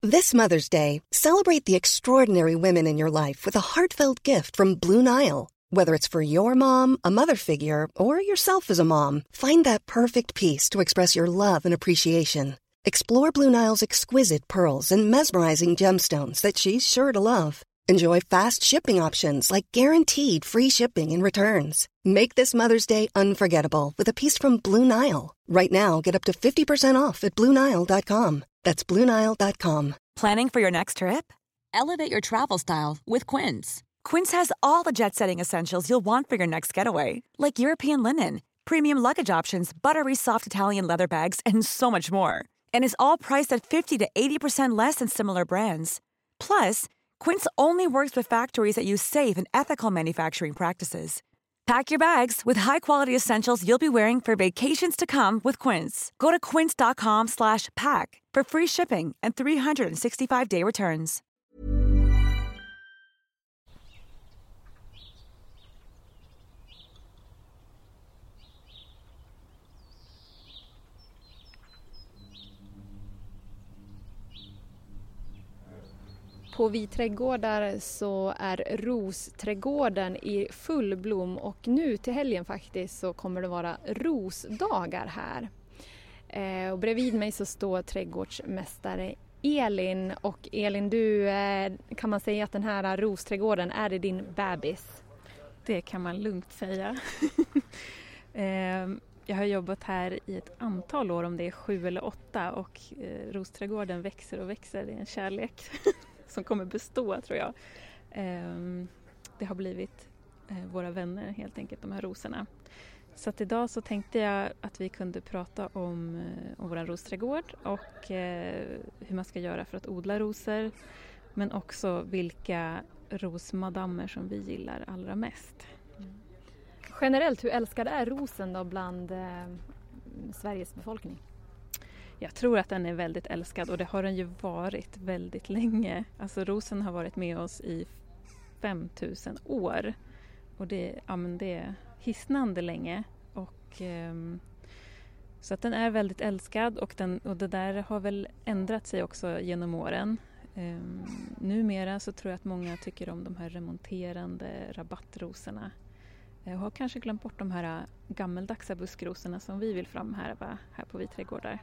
This Mother's Day, celebrate the extraordinary women in your life with a heartfelt gift from Blue Nile. Whether it's for your mom, a mother figure, or yourself as a mom, find that perfect piece to express your love and appreciation. Explore Blue Nile's exquisite pearls and mesmerizing gemstones that she's sure to love. Enjoy fast shipping options like guaranteed free shipping and returns. Make this Mother's Day unforgettable with a piece from Blue Nile. Right now, get up to 50% off at BlueNile.com. That's BlueNile.com. Planning for your next trip? Elevate your travel style with Quince. Quince has all the jet-setting essentials you'll want for your next getaway, like European linen, premium luggage options, buttery soft Italian leather bags, and so much more. And is all priced at 50 to 80% less than similar brands. Plus, Quince only works with factories that use safe and ethical manufacturing practices. Pack your bags with high-quality essentials you'll be wearing for vacations to come with Quince. Go to quince.com/pack for free shipping and 365-day returns. På Vi trädgårdar så är rosträdgården i full blom och nu till helgen faktiskt så kommer det vara rosdagar här. Och bredvid mig så står trädgårdsmästare Elin. Och Elin, du, kan man säga att den här rosträdgården är det din bebis? Det kan man lugnt säga. Jag har jobbat här i ett antal år, om det är 7 eller 8, och rosträdgården växer och växer. Det är en kärlek som kommer bestå, tror jag. Det har blivit våra vänner helt enkelt, de här rosorna. Så att idag så tänkte jag att vi kunde prata om vår rosträdgård och hur man ska göra för att odla rosor. Men också vilka rosmadammer som vi gillar allra mest. Generellt, hur älskad är rosen då bland Sveriges befolkning? Jag tror att den är väldigt älskad, och det har den ju varit väldigt länge. Alltså rosen har varit med oss i 5000 år. Och det är hisnande länge. Och, så att den är väldigt älskad, och det där har väl ändrat sig också genom åren. Numera så tror jag att många tycker om de här remonterande rabattrosorna. Jag har kanske glömt bort de här gammeldagsa buskrosorna som vi vill framhäva här på Vi trädgårdar.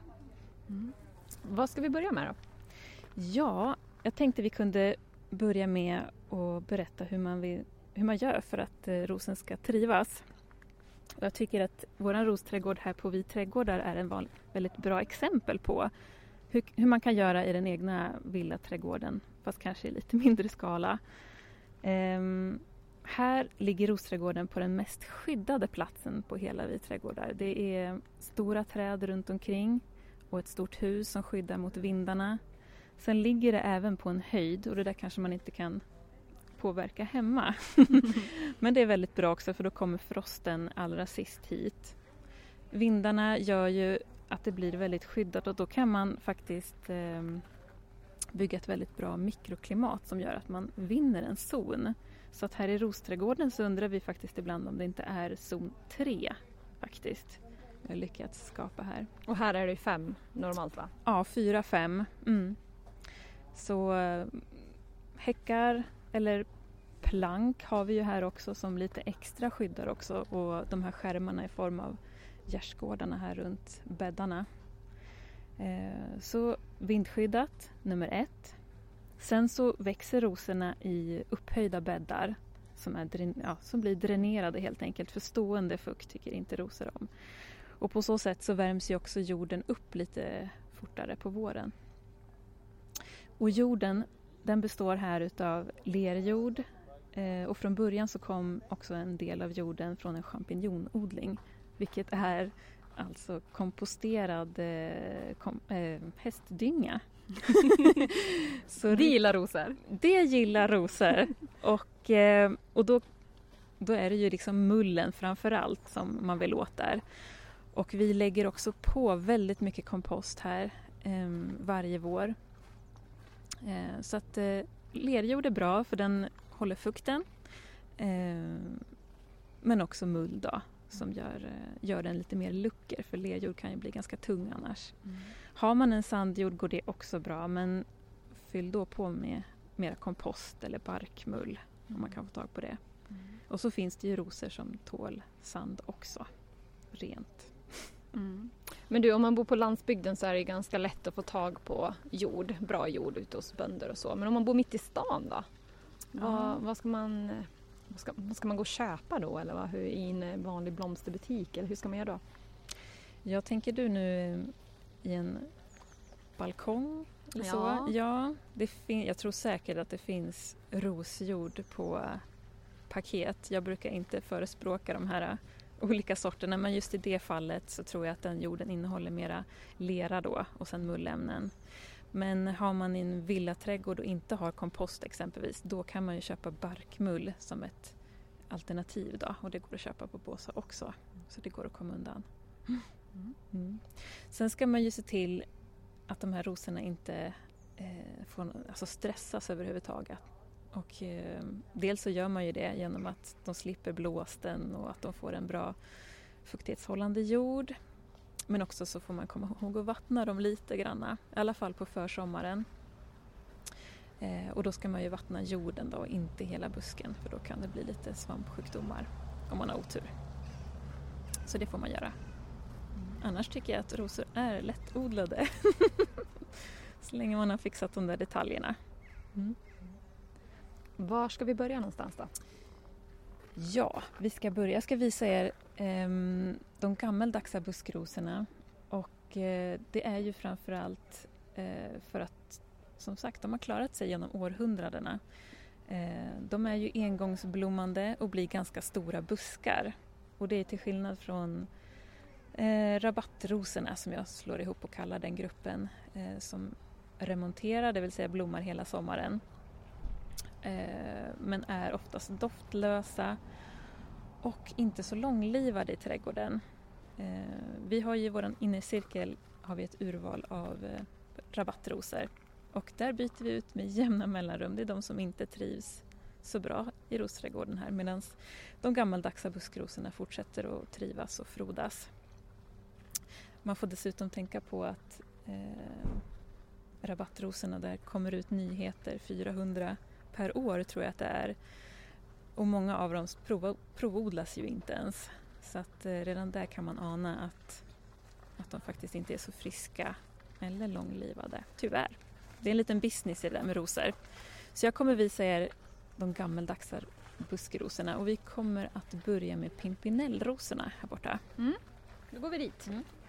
Vad ska vi börja med då? Ja, jag tänkte vi kunde börja med att berätta hur man gör för att rosen ska trivas. Och jag tycker att vår rosträdgård här på Vi trädgårdar är en väldigt bra exempel på hur man kan göra i den egna villaträdgården, fast kanske i lite mindre skala. Här ligger rosträdgården på den mest skyddade platsen på hela Vi trädgårdar. Det är stora träd runt omkring och ett stort hus som skyddar mot vindarna. Sen ligger det även på en höjd, och det där kanske man inte kan påverka hemma. Men det är väldigt bra också, för då kommer frosten allra sist hit. Vindarna gör ju att det blir väldigt skyddat, och då kan man faktiskt bygga ett väldigt bra mikroklimat som gör att man vinner en zon. Så att här i rosträdgården så undrar vi faktiskt ibland om det inte är zon 3 faktiskt. Jag har lyckats skapa här. Och här är det 5 normalt, va? Ja, 4-5. Så häckar eller plank har vi ju här också som lite extra skyddar också. Och de här skärmarna i form av gärdsgårdarna här runt bäddarna. Så vindskyddat, nummer 1. Sen så växer rosorna i upphöjda bäddar som blir dränerade helt enkelt. För stående fukt tycker inte rosor om. Och på så sätt så värms ju också jorden upp lite fortare på våren. Och jorden, den består här utav lerjord. Och från början så kom också en del av jorden från en champinjonodling. Vilket är alltså komposterad hästdynga. Så det gillar rosor? Det gillar rosor. Och då är det ju liksom mullen framförallt som man vill åt där. Och vi lägger också på väldigt mycket kompost här varje vår. Så att lerjord är bra för den håller fukten. Men också mull då, som gör den lite mer lucker. För lerjord kan ju bli ganska tung annars. Har man en sandjord går det också bra. Men fyll då på med mera kompost eller barkmull om man kan få tag på det. Och så finns det ju rosor som tål sand också. Rent. Men du, om man bor på landsbygden så är det ganska lätt att få tag på bra jord ute hos bönder och så. Men om man bor mitt i stan då? Vad ska man gå och köpa då? Eller hur, i en vanlig blomsterbutik? Eller hur ska man göra då? Jag tänker du nu i en balkong eller så? Ja, jag tror säkert att det finns rosjord på paket. Jag brukar inte förespråka de här olika sorterna, men just i det fallet så tror jag att den jorden innehåller mera lera då och sen mullämnen. Men har man en villaträdgård och inte har kompost exempelvis, då kan man ju köpa barkmull som ett alternativ då, och det går att köpa på Båsa också, så det går att komma undan. Sen ska man ju se till att de här rosorna inte får stressas överhuvudtaget. Och dels så gör man ju det genom att de slipper blåsten och att de får en bra fuktighetshållande jord. Men också så får man komma ihåg att vattna dem lite granna, i alla fall på försommaren. Och då ska man ju vattna jorden då, inte hela busken, för då kan det bli lite svampsjukdomar om man har otur. Så det får man göra. Annars tycker jag att rosor är lättodlade. Så länge man har fixat de där detaljerna. Var ska vi börja någonstans då? Ja, jag ska visa er de gammeldagsa buskrosorna. Och det är ju framförallt för att, som sagt, de har klarat sig genom århundradena. De är ju engångsblommande och blir ganska stora buskar. Och det är till skillnad från rabattrosorna som jag slår ihop och kallar den gruppen, som remonterar, det vill säga blommar hela sommaren. Men är oftast doftlösa och inte så långlivade i trädgården. Vi har ju i vår innercirkel har vi ett urval av rabattrosor, och där byter vi ut med jämna mellanrum. Det är de som inte trivs så bra i rosträdgården här, medan de gammaldagsa buskrosorna fortsätter att trivas och frodas. Man får dessutom tänka på att rabattrosorna, där kommer ut nyheter 400 per år tror jag att det är. Och många av dem provodlas ju inte ens. Så att redan där kan man ana att de faktiskt inte är så friska eller långlivade. Tyvärr. Det är en liten business i det där med rosor. Så jag kommer visa er de gammeldagsa buskrosorna. Och vi kommer att börja med pimpinellrosorna här borta. Då går vi dit.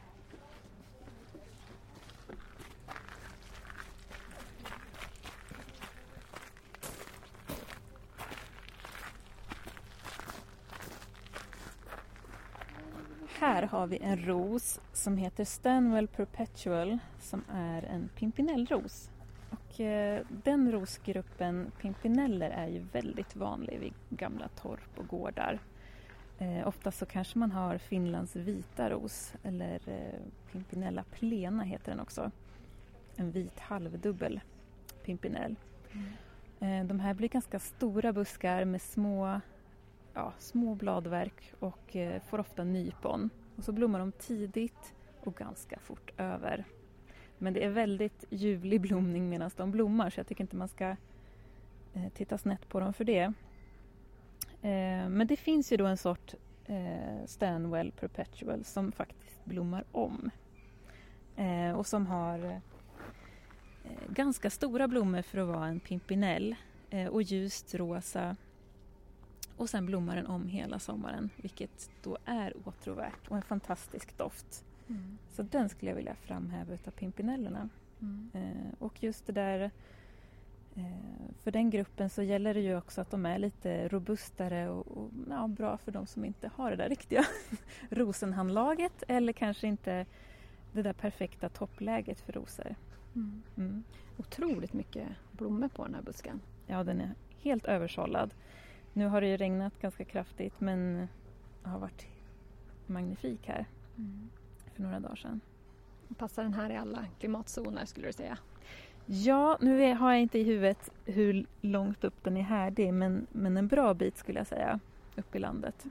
Här har vi en ros som heter Stanwell Perpetual, som är en pimpinellros. Och den rosgruppen pimpineller är ju väldigt vanlig vid gamla torp och gårdar. Ofta så kanske man har Finlands vita ros, eller Pimpinella plena heter den också. En vit halvdubbel pimpinell. De här blir ganska stora buskar med små bladverk och får ofta nypon. Och så blommar de tidigt och ganska fort över. Men det är väldigt ljuvlig blomning medan de blommar, så jag tycker inte man ska titta snett på dem för det. Men det finns ju då en sort Stanwell Perpetual som faktiskt blommar om. Och som har ganska stora blommor för att vara en pimpinell. Och ljust rosa. Och sen blommar den om hela sommaren, vilket då är åtråvärt och en fantastisk doft. Så den skulle jag vilja framhäva utav pimpinellerna. Och just det där, för den gruppen så gäller det ju också att de är lite robustare och bra för de som inte har det där riktiga rosenhandlaget, eller kanske inte det där perfekta toppläget för rosor. Otroligt mycket blommor på den här busken. Ja, den är helt översållad. Nu har det ju regnat ganska kraftigt, men det har varit magnifik här för några dagar sedan. Passar den här i alla klimatzoner skulle du säga? Ja, nu har jag inte i huvudet hur långt upp den är här, men en bra bit skulle jag säga, upp i landet.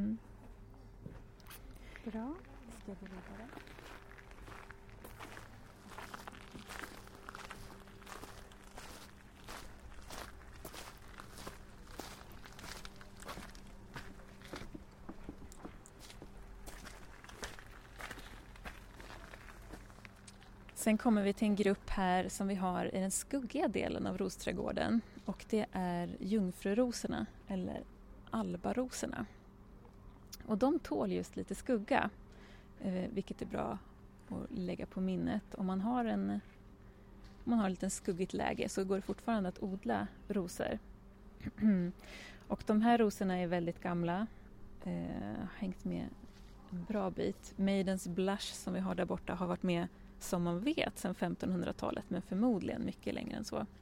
Bra. Ska jag gå vidare? Sen kommer vi till en grupp här som vi har i den skuggiga delen av rosträdgården. Och det är jungfrurosorna eller albarosorna. Och de tål just lite skugga, vilket är bra att lägga på minnet. Om man har ett lite skuggigt läge så går det fortfarande att odla rosor. Och de här rosorna är väldigt gamla, har hängt med en bra bit. Maidens Blush som vi har där borta har varit med, som man vet, sedan 1500-talet, men förmodligen mycket längre än så.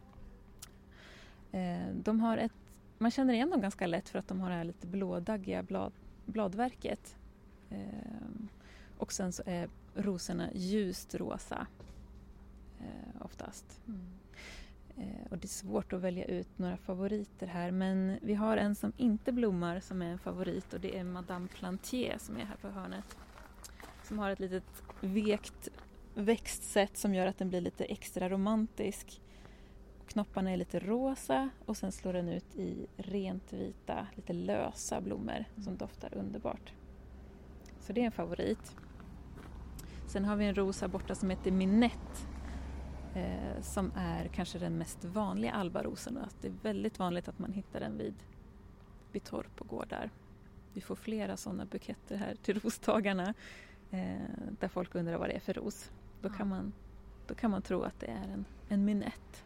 Man känner igen dem ganska lätt för att de har det här lite blådaggiga bladverket. Och sen så är rosorna ljust rosa oftast. Och det är svårt att välja ut några favoriter här, men vi har en som inte blommar som är en favorit, och det är Madame Plantier som är här på hörnet. Som har ett litet vekt växtsätt som gör att den blir lite extra romantisk. Knopparna är lite rosa och sen slår den ut i rent vita, lite lösa blommor som doftar underbart. Så det är en favorit. Sen har vi en rosa borta som heter Minette, som är kanske den mest vanliga albarosen. Det är väldigt vanligt att man hittar den vid torp och gårdar. Vi får flera sådana buketter här till rostagarna där folk undrar vad det är för ros. Då kan man tro att det är en Minette.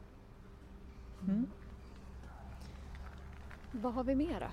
Vad har vi mera?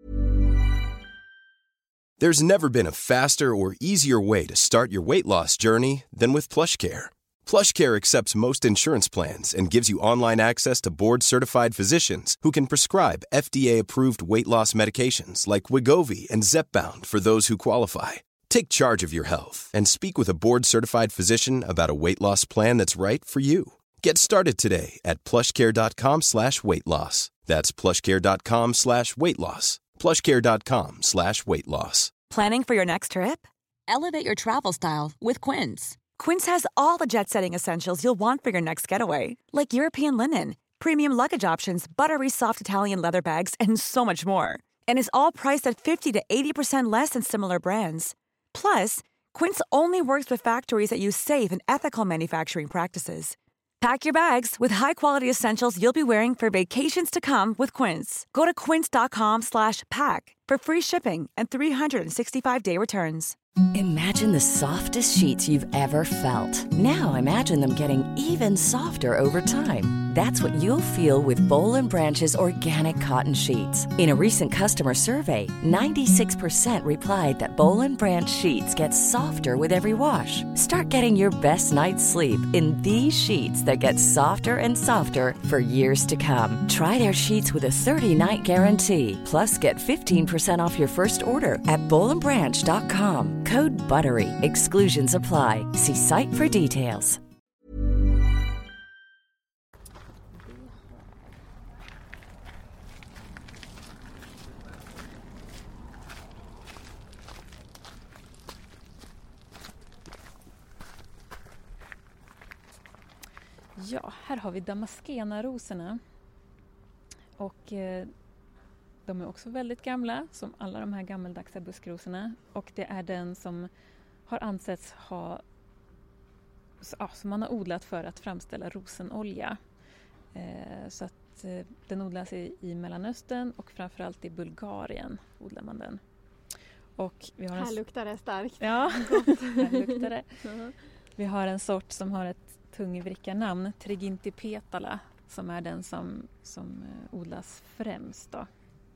There's never been a faster or easier way to start your weight loss journey than with PlushCare. PlushCare accepts most insurance plans and gives you online access to board-certified physicians who can prescribe FDA-approved weight loss medications like Wegovy and Zepbound for those who qualify. Take charge of your health and speak with a board-certified physician about a weight loss plan that's right for you. Get started today at plushcare.com/weightloss. That's plushcare.com/weightloss. plushcare.com/weightloss. Planning for your next trip? Elevate your travel style with Quince. Quince has all the jet-setting essentials you'll want for your next getaway, like European linen, premium luggage options, buttery soft Italian leather bags, and so much more. And is all priced at 50 to 80% less than similar brands. Plus, Quince only works with factories that use safe and ethical manufacturing practices. Pack your bags with high-quality essentials you'll be wearing for vacations to come with Quince. Go to quince.com/pack for free shipping and 365-day returns. Imagine the softest sheets you've ever felt. Now imagine them getting even softer over time. That's what you'll feel with Boll & Branch's organic cotton sheets. In a recent customer survey, 96% replied that Boll & Branch sheets get softer with every wash. Start getting your best night's sleep in these sheets that get softer and softer for years to come. Try their sheets with a 30-night guarantee. Plus, get 15% off your first order at bollandbranch.com. Code BUTTERY. Exclusions apply. See site for details. Ja, här har vi damaskenarosorna. Och de är också väldigt gamla, som alla de här gammeldags buskrosorna. Och det är den som har ansetts som man har odlat för att framställa rosenolja. Så att den odlas i Mellanöstern och framförallt i Bulgarien odlar man den. Och vi har här luktar det starkt. Ja, här luktar det. Vi har en sort som har ett tungvrickarnamn, Triginti petala, som är den som odlas främst då.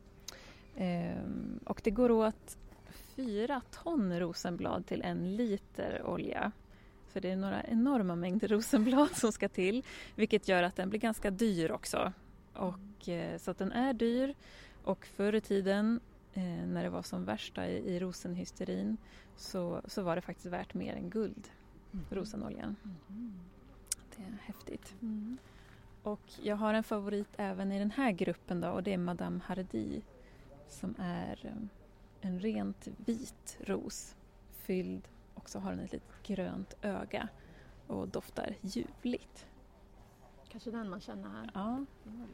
Och det går åt 4 ton rosenblad till 1 liter olja. Så det är några enorma mängder rosenblad som ska till, vilket gör att den blir ganska dyr också. Och så att den är dyr, och förr i tiden när det var som värsta i rosenhysterin så var det faktiskt värt mer än guld, rosenoljan. Det är häftigt. Och jag har en favorit även i den här gruppen då, och det är Madame Hardy, som är en rent vit ros, fylld, och så har den ett litet grönt öga och doftar ljuvligt. Kanske den man känner här. Ja.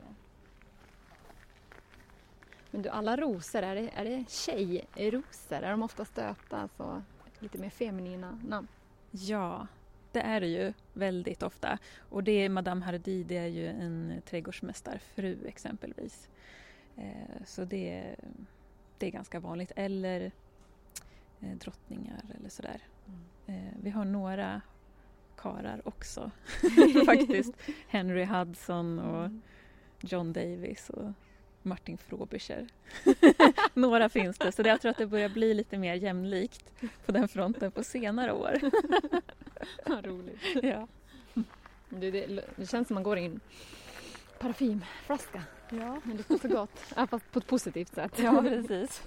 Men du, alla rosor, är det tjejrosor? Är de ofta stöpta, så lite mer feminina namn? Ja, det är det ju väldigt ofta. Och det är Madame Hardy, det är ju en trädgårdsmästarfru exempelvis. Så det är ganska vanligt. Eller drottningar eller sådär. Vi har några karar också faktiskt. Henry Hudson och John Davis och Martin Frobisher. Några finns det, så jag tror att det börjar bli lite mer jämlikt på den fronten på senare år. Vad roligt. Ja. Det känns som man går in parfymflaska. Ja, men det luktar så gott. Fast på ett positivt sätt. Ja, precis.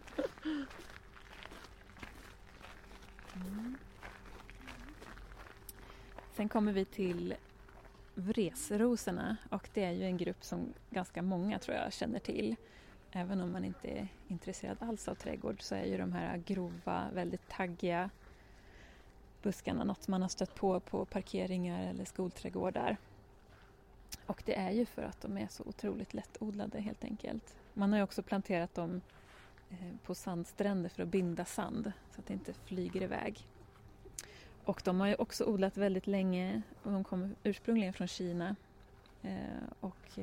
Sen kommer vi till vresrosorna, och det är ju en grupp som ganska många tror jag känner till. Även om man inte är intresserad alls av trädgård så är ju de här grova, väldigt taggiga buskarna något man har stött på parkeringar eller skolträdgårdar. Och det är ju för att de är så otroligt lättodlade helt enkelt. Man har ju också planterat dem på sandstränder för att binda sand så att det inte flyger iväg. Och de har ju också odlat väldigt länge och de kommer ursprungligen från Kina och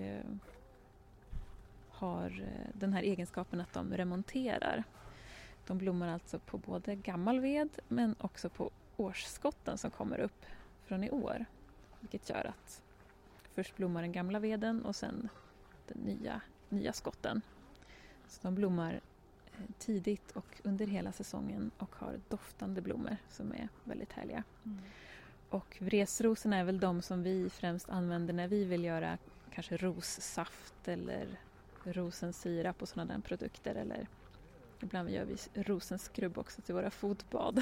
har den här egenskapen att de remonterar. De blommar alltså på både gammal ved men också på årsskotten som kommer upp från i år. Vilket gör att först blommar den gamla veden och sen den nya skotten. Så de blommar tidigt och under hela säsongen och har doftande blommor som är väldigt härliga. Och vresrosorna är väl de som vi främst använder när vi vill göra kanske rossaft eller rosensirap och sådana där produkter, eller ibland gör vi rosenskrubb också till våra fotbad.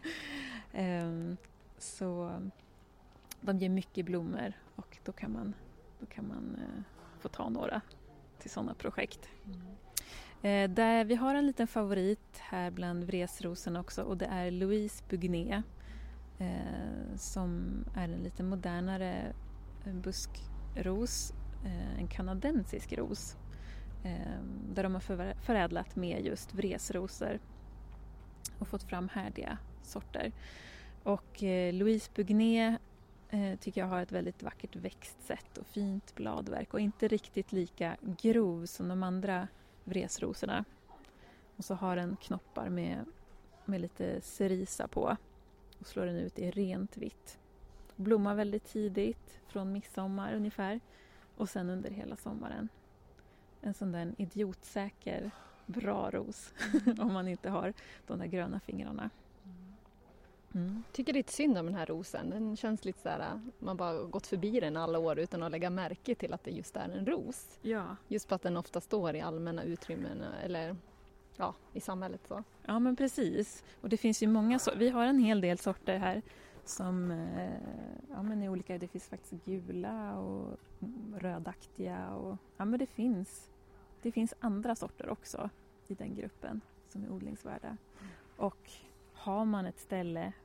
Så de ger mycket blommor och då kan man få ta några till sådana projekt. Där vi har en liten favorit här bland vresrosorna också, och det är Louise Bugnet som är en lite modernare buskros, en kanadensisk ros där de har förädlat med just vresrosor och fått fram härdiga sorter. Och Louise Bugnet tycker jag har ett väldigt vackert växtsätt och fint bladverk och inte riktigt lika grov som de andra vresrosorna. Och så har den knoppar med lite cerisa på och slår den ut i rent vitt. Blommar väldigt tidigt, från midsommar ungefär, och sen under hela sommaren. En sån där idiotsäker bra ros om man inte har de där gröna fingrarna. Tycker det är synd om den här rosen. Den känns lite så här, man bara gått förbi den alla år utan att lägga märke till att det just är en ros. Ja. Just på att den ofta står i allmänna utrymmen eller i samhället så. Ja, men precis. Och det finns ju många vi har en hel del sorter här som är olika. Det finns faktiskt gula och rödaktiga och men det finns andra sorter också i den gruppen som är odlingsvärda. Och har man ett ställe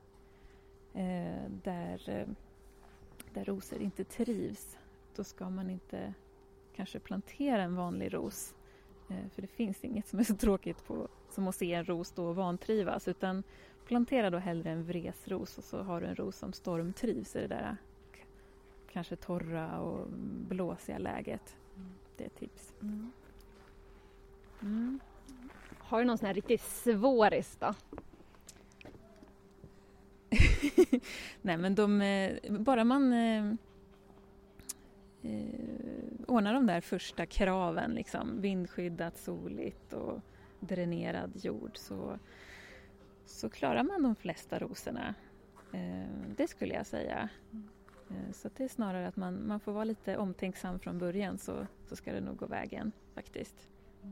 där rosor inte trivs, då ska man inte kanske plantera en vanlig ros. För det finns inget som är så tråkigt som att se en ros då vantrivas, utan plantera då hellre en vresros och så har du en ros som stormtrivs i det där kanske torra och blåsiga läget. Det är ett tips. Har du någon sån här riktigt svåris då? Nej, men bara man ordnar de där första kraven, liksom vindskyddat, soligt och dränerad jord, så klarar man de flesta rosorna. Det skulle jag säga. Så det är snarare att man får vara lite omtänksam från början, så ska det nog gå vägen faktiskt.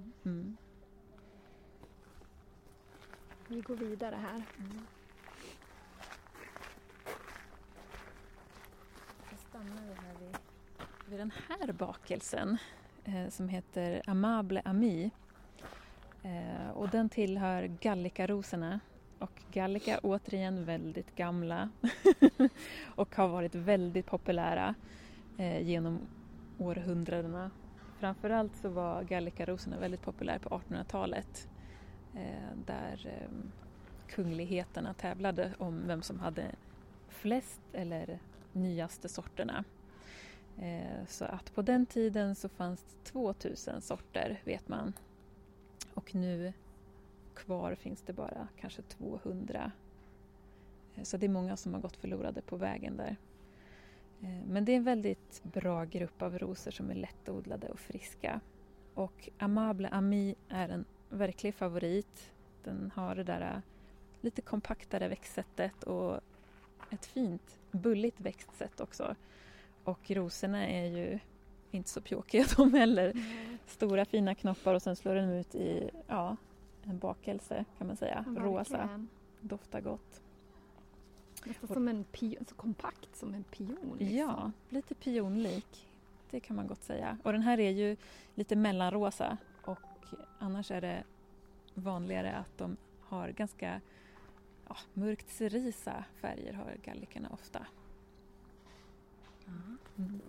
Vi går vidare här. Så stannar vi här vid den här bakelsen som heter Amable Ami. Och den tillhör Gallica-rosorna. Och Gallica återigen väldigt gamla och har varit väldigt populära genom århundradena. Framförallt så var Gallica-rosorna väldigt populära på 1800-talet där kungligheterna tävlade om vem som hade flest eller nyaste sorterna. Så att på den tiden så fanns det 2000 sorter, vet man. Och nu kvar finns det bara kanske 200. Så det är många som har gått förlorade på vägen där. Men det är en väldigt bra grupp av rosor som är lättodlade och friska. Och Amable Ami är en verklig favorit. Den har det där lite kompaktare växtsättet och ett fint bulligt växtsätt också. Och rosorna är ju inte så pjåkiga de heller. Stora fina knoppar och sen slår den ut i en bakelse kan man säga. Rosa. Doftar gott. Nästan som en så kompakt som en pion. Liksom. Ja, lite pionlik. Det kan man gott säga. Och den här är ju lite mellanrosa. Och annars är det vanligare att de har ganska mörkt cerisa färger har gallikerna ofta. Mm.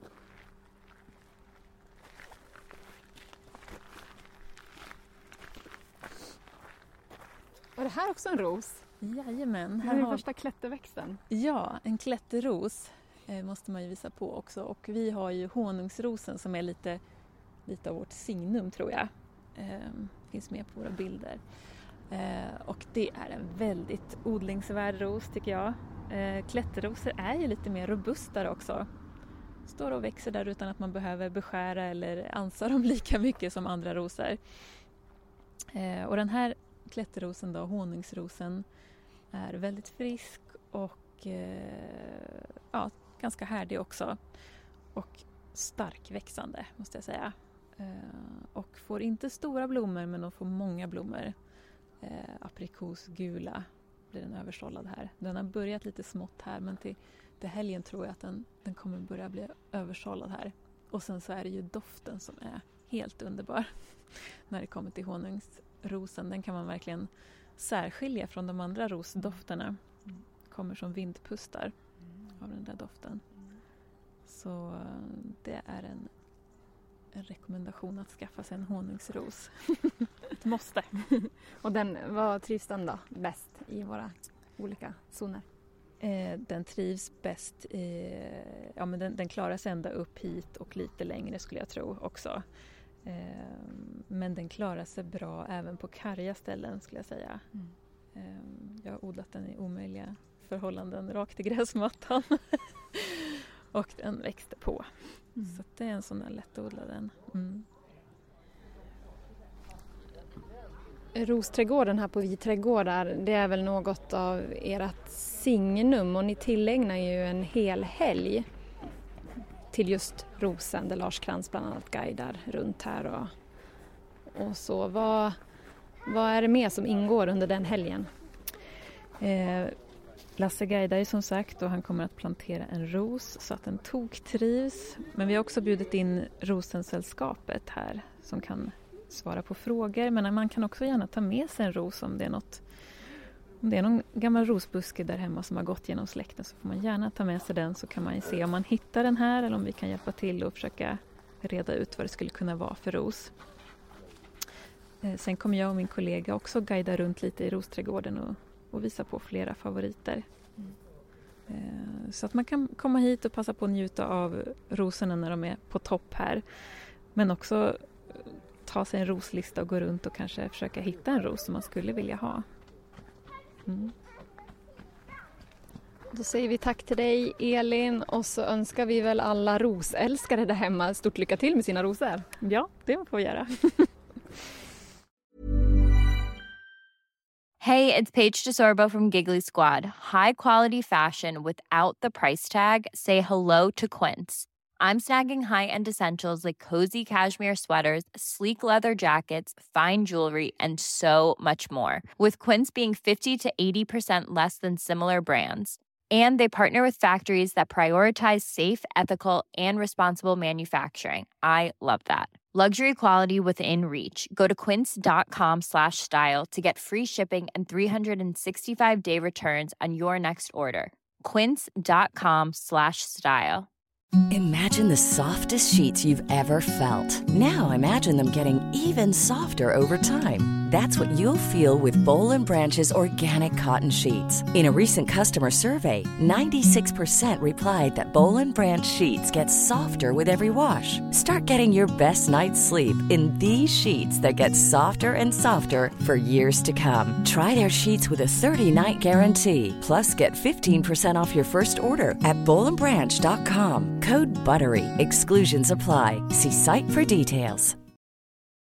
Och det här också en ros? Jajamän. Här har första klätterväxten. Ja, en klätterros måste man ju visa på också. Och vi har ju honungsrosen som är lite av vårt signum tror jag. Finns med på våra bilder. Och det är en väldigt odlingsvärd ros tycker jag. Klätterrosor är ju lite mer robustare också. Står och växer där utan att man behöver beskära eller ansa dem lika mycket som andra rosor. Och den här klätterrosen då, honungsrosen, är väldigt frisk och ganska härdig också. Och starkväxande måste jag säga. Och får inte stora blommor men de får många blommor. Aprikosgula blir den översållad här. Den har börjat lite smått här men till helgen tror jag att den kommer börja bli översållad här. Och sen så är det ju doften som är helt underbar när det kommer till honungsrosen. Den kan man verkligen särskilja från de andra rosdofterna. Kommer som vindpustar av den där doften. Så det är en rekommendation att skaffa sig en honungsros. Ett måste. Och vad trivs den då bäst i våra olika zoner? Den trivs bäst men den klarar sig ända upp hit och lite längre skulle jag tro också. Men den klarar sig bra även på karga ställen skulle jag säga. Jag har odlat den i omöjliga förhållanden rakt i gräsmattan. Och den växte på. Så det är en sån där lättodlad. Rosträdgården här på Vi trädgårdar, det är väl något av ert signum och ni tillägnar ju en hel helg till just rosen där Lars Krantz bland annat guidar runt här och så. Vad är det mer som ingår under den helgen? Lasse guidar ju som sagt och han kommer att plantera en ros så att den trivs. Men vi har också bjudit in Rosensällskapet här som kan svara på frågor. Men man kan också gärna ta med sig en ros om det är någon gammal rosbuske där hemma som har gått genom släkten så får man gärna ta med sig den så kan man ju se om man hittar den här eller om vi kan hjälpa till och försöka reda ut vad det skulle kunna vara för ros. Sen kommer jag och min kollega också guida runt lite i rosträdgården och visa på flera favoriter. Så att man kan komma hit och passa på att njuta av rosorna när de är på topp här. Men också ta sig en roslista och gå runt och kanske försöka hitta en ros som man skulle vilja ha. Då säger vi tack till dig Elin och så önskar vi väl alla rosälskare där hemma stort lycka till med sina rosor. Ja, det får vi göra. Hey, it's Paige DeSorbo from Giggly Squad. High quality fashion without the price tag. Say hello to Quince. I'm snagging high-end essentials like cozy cashmere sweaters, sleek leather jackets, fine jewelry, and so much more. With Quince being 50 to 80% less than similar brands. And they partner with factories that prioritize safe, ethical, and responsible manufacturing. I love that. Luxury quality within reach. Go to quince.com/style to get free shipping and 365-day returns on your next order. Quince.com/style. Imagine the softest sheets you've ever felt. Now imagine them getting even softer over time. That's what you'll feel with Boll & Branch's organic cotton sheets. In a recent customer survey, 96% replied that Boll & Branch sheets get softer with every wash. Start getting your best night's sleep in these sheets that get softer and softer for years to come. Try their sheets with a 30-night guarantee. Plus, get 15% off your first order at bollandbranch.com. Code BUTTERY. Exclusions apply. See site for details.